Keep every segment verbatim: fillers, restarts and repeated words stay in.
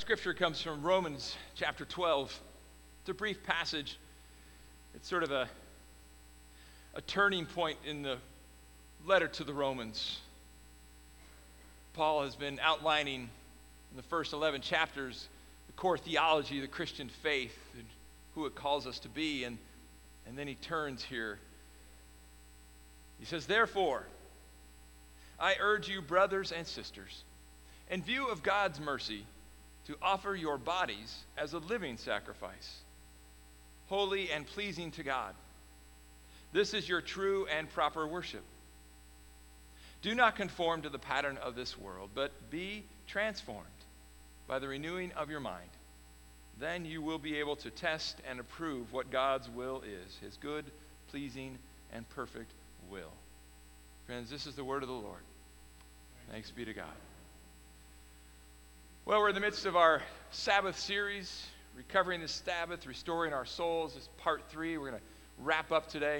scripture comes from Romans chapter twelve. It's a brief passage. It's sort of a, a turning point in the letter to the Romans. Paul has been outlining in the first eleven chapters the core theology of the Christian faith and who it calls us to be, and, and then he turns here. He says, "Therefore, I urge you, brothers and sisters, in view of God's mercy, to offer your bodies as a living sacrifice, holy and pleasing to God. This is your true and proper worship. Do not conform to the pattern of this world, but be transformed by the renewing of your mind. Then you will be able to test and approve what God's will is, his good, pleasing, and perfect will." Friends, this is the word of the Lord. Thanks be to God. Well, we're in the midst of our Sabbath series, Recovering the Sabbath, Restoring Our Souls. This is part three. We're going to wrap up today.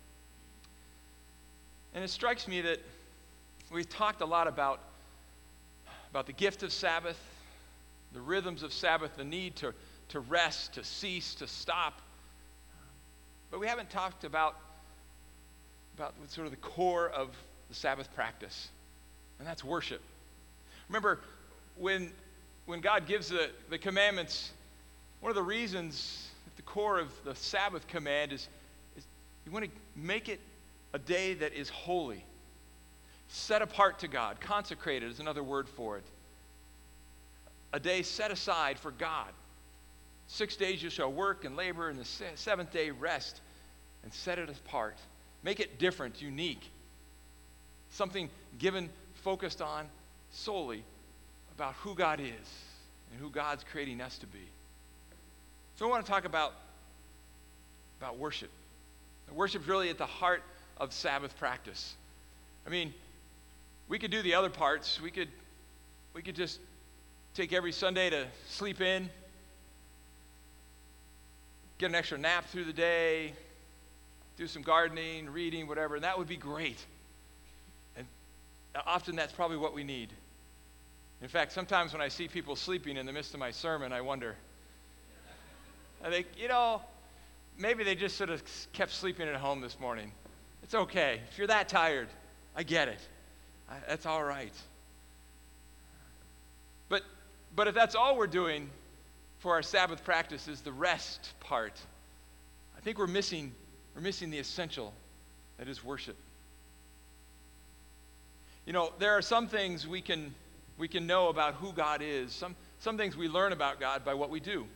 And it strikes me that we've talked a lot about, about the gift of Sabbath, the rhythms of Sabbath, the need to, to rest, to cease, to stop. But we haven't talked about, about sort of the core of the Sabbath practice, and that's worship. Remember, when When God gives the, the commandments, one of the reasons at the core of the Sabbath command is, is you want to make it a day that is holy, set apart to God. Consecrated is another word for it. A day set aside for God. Six days you shall work and labor, and the seventh day rest, and set it apart. Make it different, unique. Something given, focused on solely about who God is and who God's creating us to be. So I want to talk about, about worship. Worship is really at the heart of Sabbath practice. I mean, we could do the other parts. We could, we could just take every Sunday to sleep in, get an extra nap through the day, do some gardening, reading, whatever, and that would be great. And often that's probably what we need. In fact, sometimes when I see people sleeping in the midst of my sermon, I wonder. I think, you know, maybe they just sort of kept sleeping at home this morning. It's okay. If you're that tired, I get it. I, that's all right. But, but if that's all we're doing for our Sabbath practice is the rest part, I think we're missing, we're missing the essential that is worship. You know, there are some things we can we can know about who God is. Some, some things we learn about God by what we do.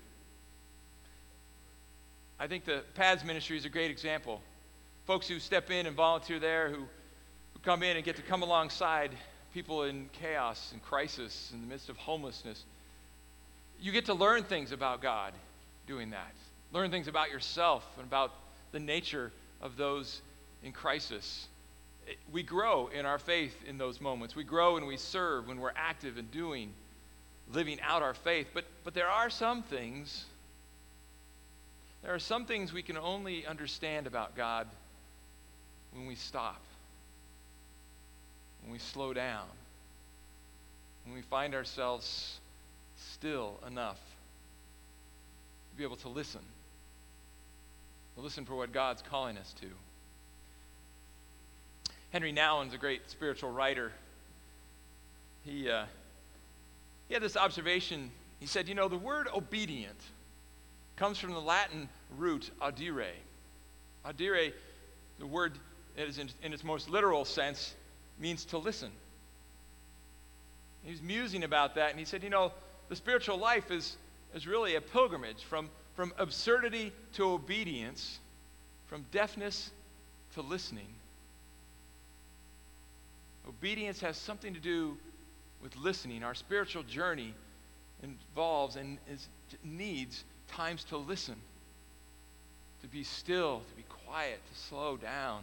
I think the P A D S ministry is a great example. Folks who step in and volunteer there, who, who come in and get to come alongside people in chaos and crisis in the midst of homelessness. You get to learn things about God doing that. Learn things about yourself and about the nature of those in crisis. We grow in our faith in those moments. We grow and we serve when we're active and doing, living out our faith. But, but there are some things, there are some things we can only understand about God when we stop, when we slow down, when we find ourselves still enough to be able to listen, to listen for what God's calling us to. Henry Nouwen's a great spiritual writer. He, uh, he had this observation. He said, you know, the word obedient comes from the Latin root audire. Audire, the word that is in, in its most literal sense, means to listen. He was musing about that, and he said, you know, the spiritual life is, is really a pilgrimage from, from absurdity to obedience, from deafness to listening. Obedience has something to do with listening. Our spiritual journey involves and is, needs times to listen, to be still, to be quiet, to slow down.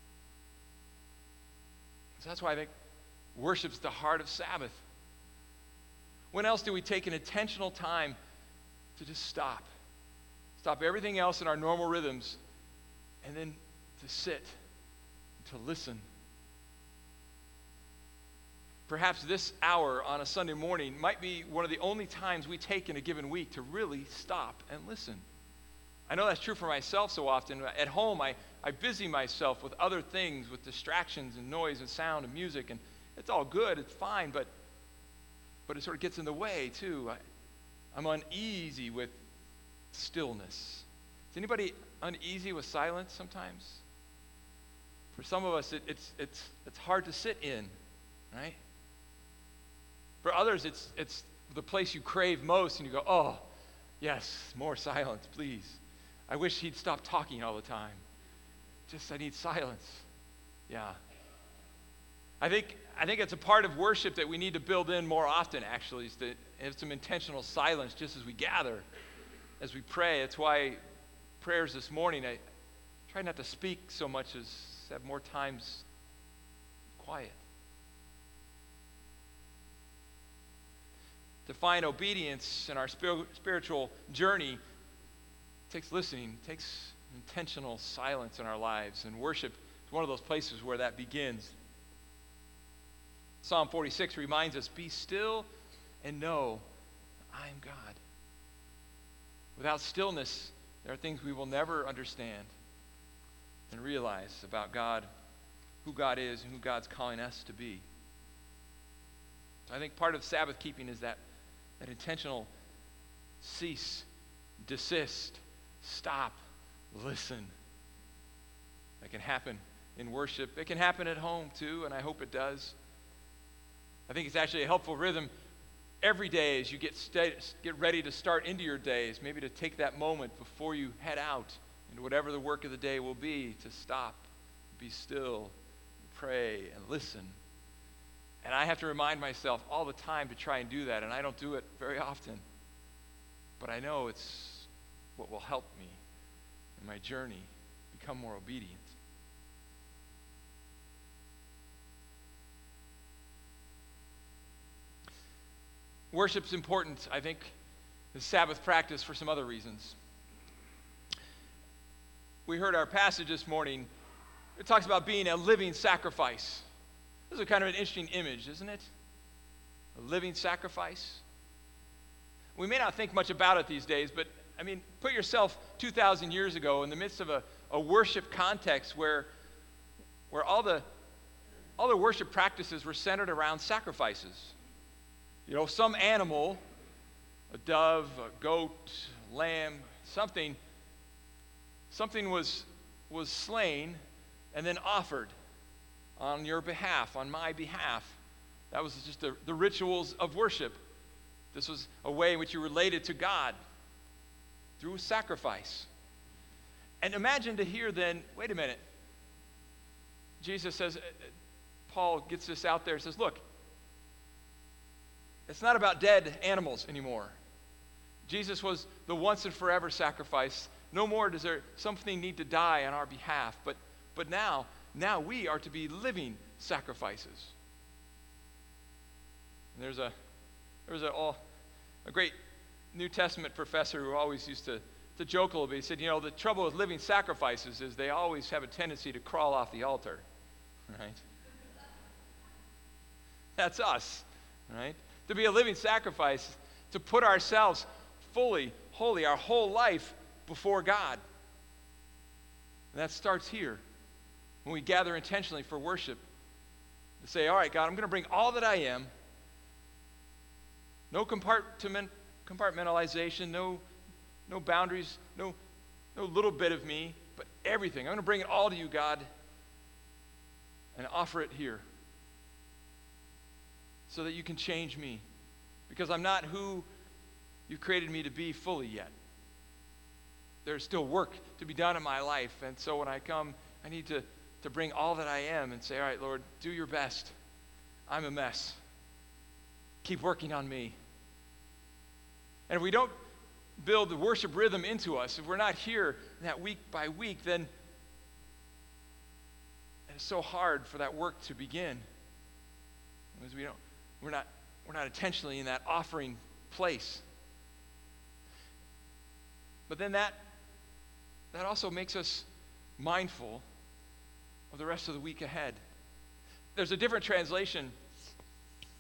So that's why I think worship's the heart of Sabbath. When else do we take an intentional time to just stop? Stop everything else in our normal rhythms, and then to sit, to listen. perhaps this hour on a Sunday morning might be one of the only times we take in a given week to really stop and listen. I know that's true for myself so often. At home, I, I busy myself with other things, with distractions and noise and sound and music, and it's all good, it's fine, but but it sort of gets in the way too. I, I'm uneasy with stillness. Is anybody uneasy with silence sometimes? For some of us, it, it's it's it's hard to sit in, right? For others, it's it's the place you crave most, and you go, oh, yes, more silence, please. I wish he'd stop talking all the time. Just, I need silence. Yeah. I think I think it's a part of worship that we need to build in more often, actually, is to have some intentional silence just as we gather, as we pray. That's why prayers this morning, I try not to speak so much as have more times quiet. To find obedience in our spir- spiritual journey takes listening, takes intentional silence in our lives, and worship is one of those places where that begins. Psalm forty-six reminds us, be still and know I am God. Without stillness, there are things we will never understand and realize about God, who God is, and who God's calling us to be. So I think part of Sabbath keeping is that, that intentional cease, desist, stop, listen. That can happen in worship. It can happen at home too, and I hope it does. I think it's actually a helpful rhythm every day as you get sta- get ready to start into your days, maybe to take that moment before you head out into whatever the work of the day will be, to stop, be still, pray, and listen. And I have to remind myself all the time to try and do that, and I don't do it very often. But I know it's what will help me in my journey become more obedient. Worship's important, I think, the Sabbath practice for some other reasons. We heard our passage this morning. It talks about being a living sacrifice. This is a kind of an interesting image, isn't it? A living sacrifice. We may not think much about it these days, but I mean, put yourself two thousand years ago in the midst of a, a worship context where, where all the all the worship practices were centered around sacrifices. You know, some animal, a dove, a goat, lamb, something, something was was slain and then offered on your behalf, on my behalf. That was just the, the rituals of worship. This was a way in which you related to God through sacrifice. And imagine to hear then, wait a minute. Jesus says, Paul gets this out there and says, look, it's not about dead animals anymore. Jesus was the once and forever sacrifice. No more does there something need to die on our behalf. But but now, now we are to be living sacrifices. And there's a there was a, all, a great New Testament professor who always used to, to joke a little bit. He said, you know, the trouble with living sacrifices is they always have a tendency to crawl off the altar, right? That's us, right? To be a living sacrifice, to put ourselves fully, wholly, our whole life before God. And that starts here, when we gather intentionally for worship. To say, all right, God, I'm going to bring all that I am. No compartment, compartmentalization, no, no boundaries, no, no little bit of me, but everything. I'm going to bring it all to you, God, and offer it here so that you can change me, because I'm not who you've created me to be fully yet. There's still work to be done in my life, and so when I come, I need to, to bring all that I am and say, all right, Lord, do your best. I'm a mess. Keep working on me. And if we don't build the worship rhythm into us, if we're not here that week by week, then it's so hard for that work to begin. Because we don't, we're not, we're not intentionally in that offering place. But then that, that also makes us mindful of the rest of the week ahead. There's a different translation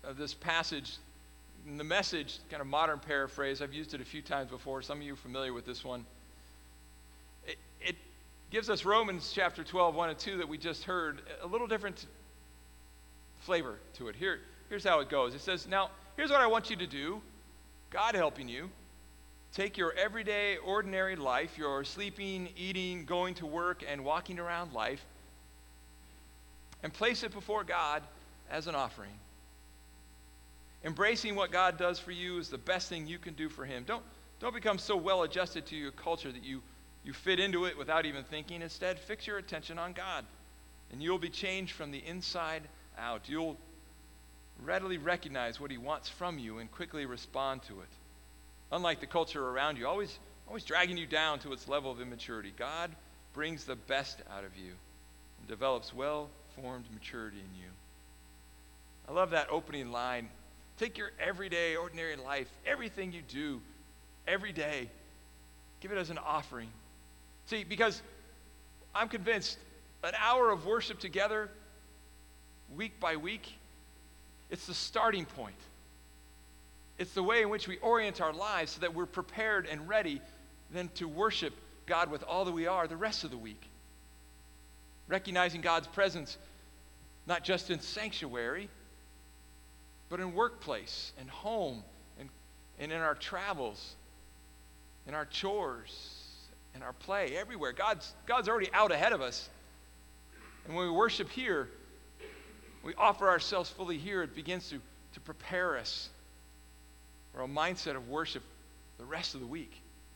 of this passage, in the Message, kind of modern paraphrase, I've used it a few times before. Some of you are familiar with this one. It, it gives us Romans chapter twelve, one and two that we just heard, a little different flavor to it. Here, here's how it goes. It says, now, here's what I want you to do, God helping you. Take your everyday, ordinary life, your sleeping, eating, going to work, and walking around life, and place it before God as an offering. Embracing what God does for you is the best thing you can do for him. Don't, don't become so well adjusted to your culture that you, you fit into it without even thinking. Instead, fix your attention on God, and you'll be changed from the inside out. You'll readily recognize what he wants from you and quickly respond to it. Unlike the culture around you, always, always dragging you down to its level of immaturity, God brings the best out of you and develops well-formed maturity in you. I love that opening line. Take your everyday, ordinary life, everything you do, every day, give it as an offering. See, because I'm convinced an hour of worship together, week by week, it's the starting point. It's the way in which we orient our lives so that we're prepared and ready then to worship God with all that we are the rest of the week. Recognizing God's presence not just in sanctuary, but in workplace and home and, and in our travels, in our chores, in our play, everywhere. God's, God's already out ahead of us. And when we worship here, we offer ourselves fully here. It begins to, to prepare us for a mindset of worship the rest of the week.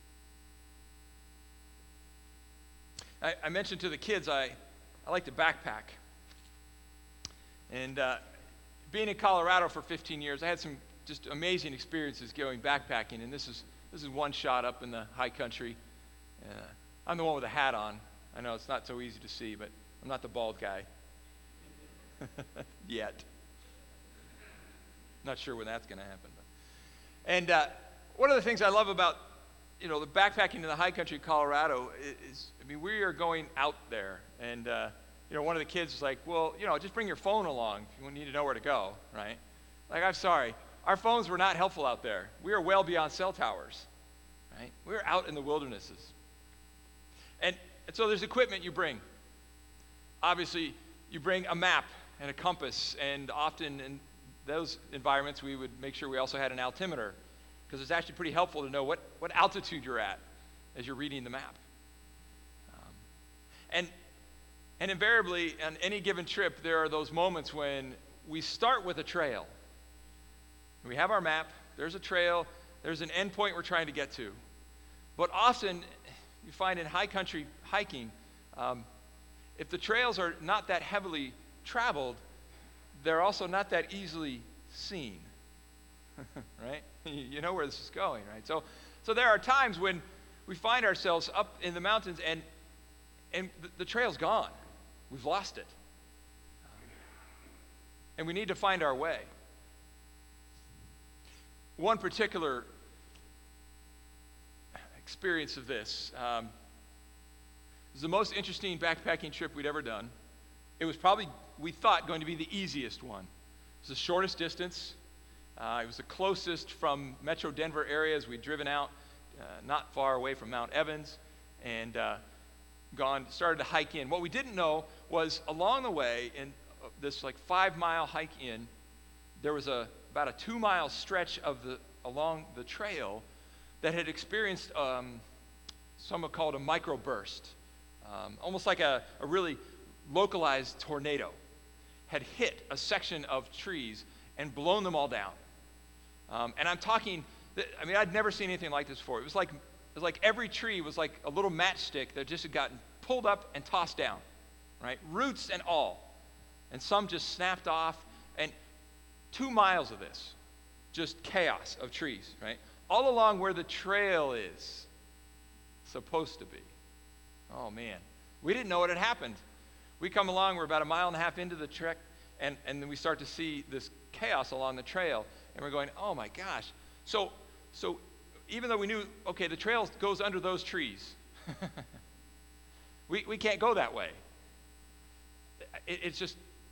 I, I mentioned to the kids I, I like to backpack. And uh, being in Colorado for fifteen years, I had some just amazing experiences going backpacking. And this is this is one shot up in the high country. Uh, I'm the one with a hat on. I know it's not so easy to see, but I'm not the bald guy. Yet. Not sure when that's going to happen. But. And uh, one of the things I love about, you know, the backpacking in the high country of Colorado is, is I mean, we are going out there. And, uh, you know, one of the kids was like, well, you know, just bring your phone along if you need to know where to go, right? Like, I'm sorry. Our phones were not helpful out there. We are well beyond cell towers, right? We were out in the wildernesses. And, and so there's equipment you bring. Obviously, you bring a map and a compass, and often in those environments, we would make sure we also had an altimeter, because it's actually pretty helpful to know what, what altitude you're at as you're reading the map. Um, and, and invariably, on any given trip, there are those moments when we start with a trail. We have our map, there's a trail, there's an endpoint we're trying to get to. But often, you find in high country hiking, um, if the trails are not that heavily traveled, they're also not that easily seen, right? You know where this is going, right? So, so there are times when we find ourselves up in the mountains and and the, the trail's gone. We've lost it. And we need to find our way. One particular experience of this um, was the most interesting backpacking trip we'd ever done. It was probably, we thought, going to be the easiest one. It was the shortest distance. Uh, it was the closest from Metro Denver areas. We'd driven out uh, not far away from Mount Evans and uh, gone, started to hike in. What we didn't know was along the way, in this like five-mile hike in, there was a about a two-mile stretch of the along the trail that had experienced um, some would call it a microburst, um, almost like a, a really localized tornado had hit a section of trees and blown them all down. Um, and I'm talking, I mean, I'd never seen anything like this before. It was like, it was like every tree was like a little matchstick that just had gotten pulled up and tossed down, right? Roots and all. And some just snapped off. And two miles of this, just chaos of trees, right? All along where the trail is supposed to be. Oh, man. We didn't know what had happened. We come along, we're about a mile and a half into the trek, and, and then we start to see this chaos along the trail, and we're going, oh my gosh. So, so even though we knew, okay, the trail goes under those trees, we, we can't go that way. It, it's just,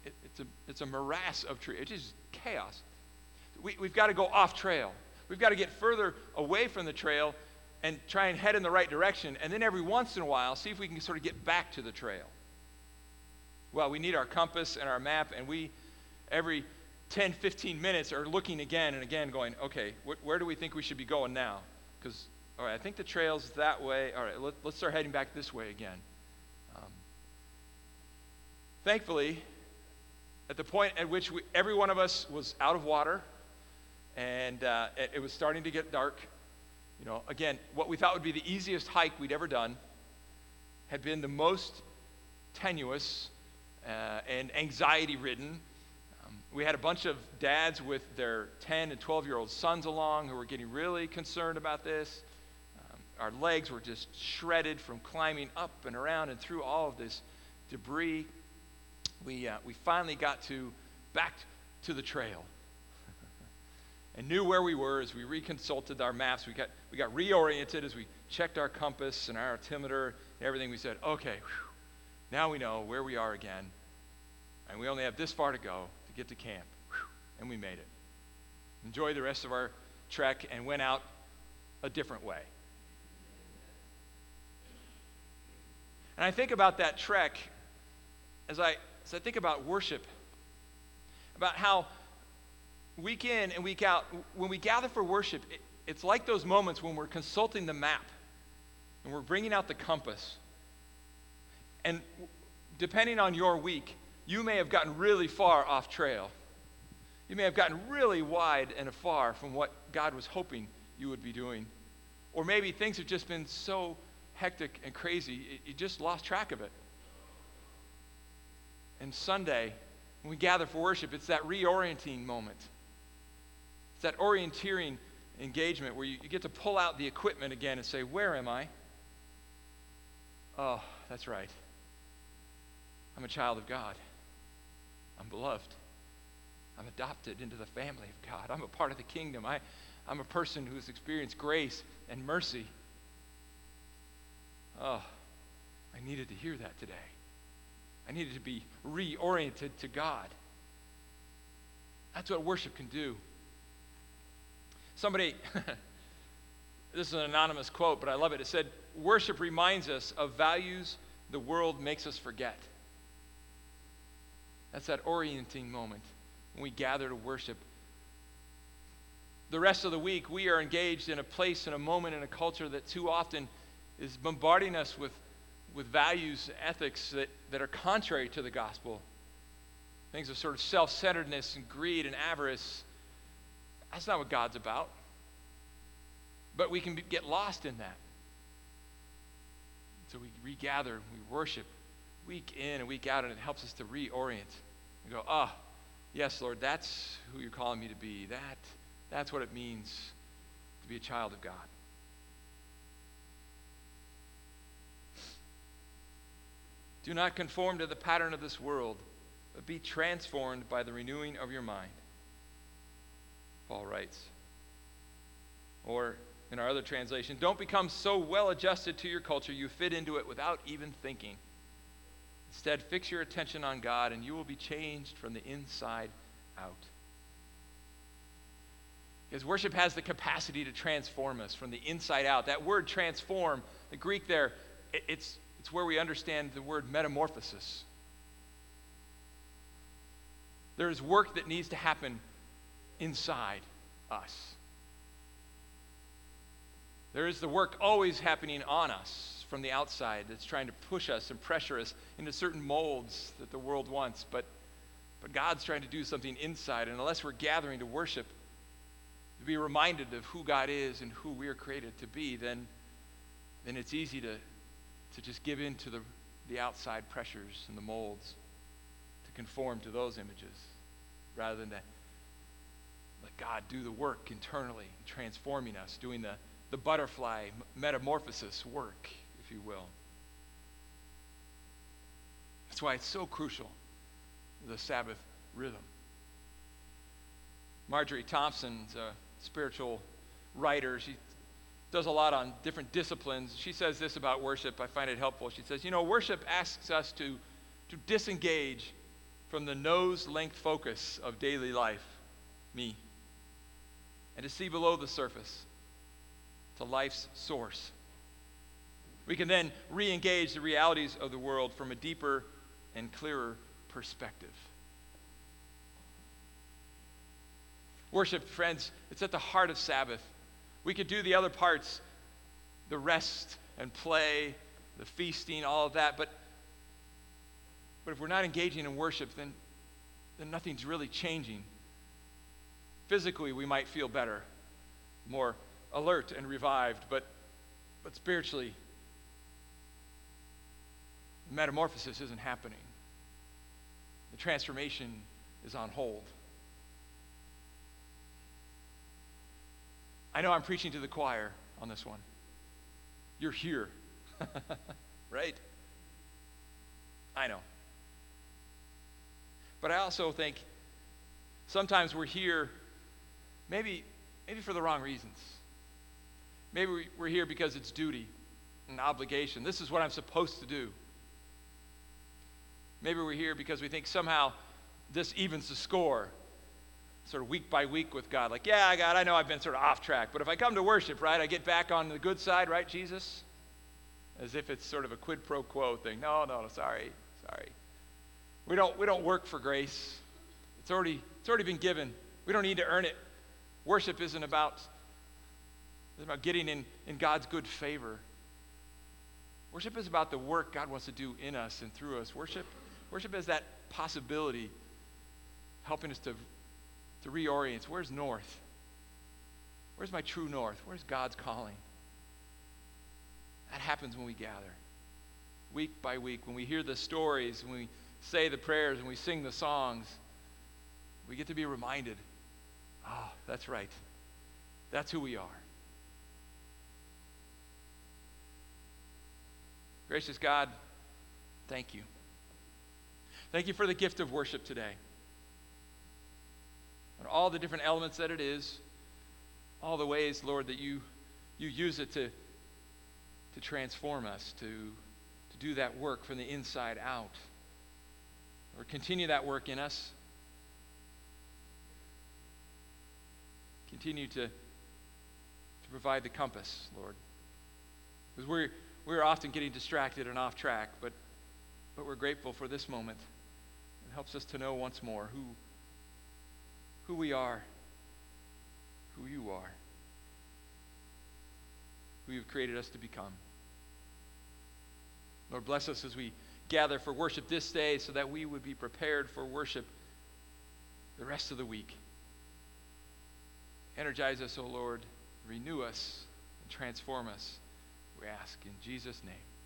it, it's, a, it's a morass of trees. It's just chaos. We, we've got to go off trail. We've got to get further away from the trail and try and head in the right direction. And then every once in a while, see if we can sort of get back to the trail. Well, we need our compass and our map, and we, every ten, fifteen minutes, are looking again and again going, okay, wh- where do we think we should be going now? Because, all right, I think the trail's that way. All right, let, let's start heading back this way again. Um, thankfully, at the point at which we, every one of us was out of water, and uh, it, it was starting to get dark, you know, again, what we thought would be the easiest hike we'd ever done had been the most tenuous uh, and anxiety-ridden. Um, we had a bunch of dads with their ten and twelve-year-old sons along who were getting really concerned about this. Um, our legs were just shredded from climbing up and around and through all of this debris. We, uh, we finally got to back to the trail and knew where we were as we reconsulted our maps. We got, we got reoriented as we checked our compass and our altimeter and everything. We said, okay, whew, now we know where we are again, and we only have this far to go to get to camp. Whew, and we made it. Enjoyed the rest of our trek and went out a different way. And I think about that trek as I, as I think about worship, about how week in and week out, when we gather for worship, it, it's like those moments when we're consulting the map and we're bringing out the compass. And depending on your week, you may have gotten really far off trail. You may have gotten really wide and afar from what God was hoping you would be doing. Or maybe things have just been so hectic and crazy, you just lost track of it. And Sunday, when we gather for worship, it's that reorienting moment. It's that orienteering engagement where you, you get to pull out the equipment again and say, where am I? Oh, that's right. I'm a child of God. I'm beloved. I'm adopted into the family of God. I'm a part of the kingdom. I, I'm a person who's experienced grace and mercy. Oh, I needed to hear that today. I needed to be reoriented to God. That's what worship can do. Somebody, this is an anonymous quote, but I love it. It said, worship reminds us of values the world makes us forget. That's that orienting moment when we gather to worship. The rest of the week, we are engaged in a place, in a moment, in a culture that too often is bombarding us with, with values, ethics that, that are contrary to the gospel. Things of sort of self-centeredness and greed and avarice. That's not what God's about. But we can be, get lost in that. So we regather, we worship week in and week out, and it helps us to reorient. We go, ah, oh, yes, Lord, that's who you're calling me to be. That, that's what it means to be a child of God. Do not conform to the pattern of this world, but be transformed by the renewing of your mind, Paul writes. Or in our other translation, don't become so well adjusted to your culture you fit into it without even thinking. Instead, fix your attention on God and you will be changed from the inside out. Because worship has the capacity to transform us from the inside out. That word transform, the Greek there, it, it's, it's where we understand the word metamorphosis. There is work that needs to happen inside us. There is the work always happening on us from the outside that's trying to push us and pressure us into certain molds that the world wants. But, but God's trying to do something inside. And unless we're gathering to worship, to be reminded of who God is and who we are created to be, then, then it's easy to, to just give in to the, the outside pressures and the molds, to conform to those images, rather than to let God do the work internally, transforming us, doing the, the butterfly metamorphosis work, if you will. That's why it's so crucial, the Sabbath rhythm. Marjorie Thompson's a spiritual writer. She does a lot on different disciplines. She says this about worship. I find it helpful. She says, you know, worship asks us to, to disengage from the nose-length focus of daily life, me, and to see below the surface to life's source. We can then re-engage the realities of the world from a deeper and clearer perspective. Worship, friends, it's at the heart of Sabbath. We could do the other parts, the rest and play, the feasting, all of that, but, but if we're not engaging in worship, then, then nothing's really changing. Physically, we might feel better, more alert and revived, but, but spiritually, the metamorphosis isn't happening. The transformation is on hold. I know I'm preaching to the choir on this one. You're here, right? I know. But I also think sometimes we're here maybe, maybe for the wrong reasons. Maybe we- we're here because it's duty, an obligation. This is what I'm supposed to do. Maybe we're here because we think somehow this evens the score, sort of week by week with God. Like, yeah, God, I know I've been sort of off track, but if I come to worship, right, I get back on the good side, right, Jesus? As if it's sort of a quid pro quo thing. No, no, sorry, sorry. We don't, we don't work for grace. It's already, it's already been given. We don't need to earn it. Worship isn't about, isn't about getting in, in God's good favor. Worship is about the work God wants to do in us and through us. Worship, worship is that possibility, helping us to, to reorient. Where's north? Where's my true north? Where's God's calling? That happens when we gather, week by week, when we hear the stories, when we say the prayers, and we sing the songs. We get to be reminded, oh, that's right. That's who we are. Gracious God, thank you. Thank you for the gift of worship today. And all the different elements that it is, all the ways, Lord, that you, you use it to, to transform us, to, to do that work from the inside out. Lord, continue that work in us. Continue to, to provide the compass, Lord. Because we're, we're often getting distracted and off track, but, but we're grateful for this moment. It helps us to know once more who, who we are, who you are, who you've created us to become. Lord, bless us as we gather for worship this day so that we would be prepared for worship the rest of the week. Energize us, O Lord. Renew us and transform us, we ask in Jesus' name.